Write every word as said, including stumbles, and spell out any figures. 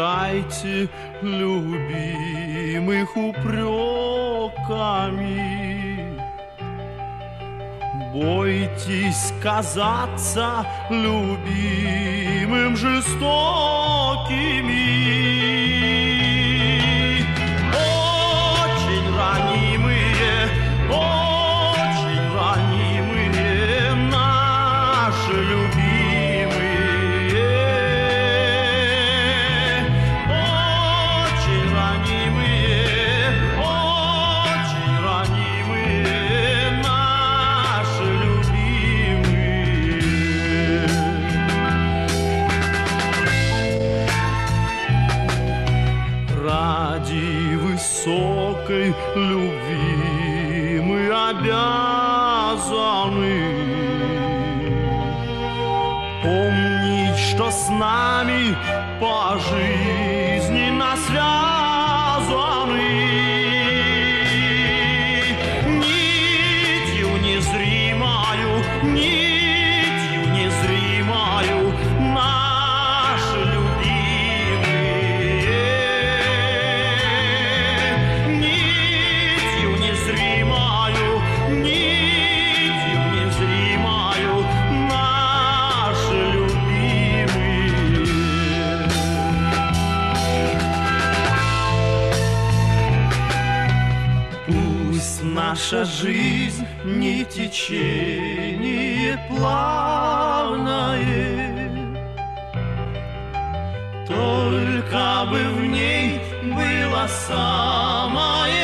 карайте любимых упреками. Бойтесь казаться любимым жестокими. Очень ранимые, очень ранимые наши любимые. Очень ранимые, очень ранимые наши любимые. Ради высокой любви мы обязаны помнить, что с нами по жизни нас связаны нитью незримою, нитью незримою наши любимые. Нитью незримою, нитью незримою наши любимые. Пусть наша жизнь не течение плавное, только бы в ней было самое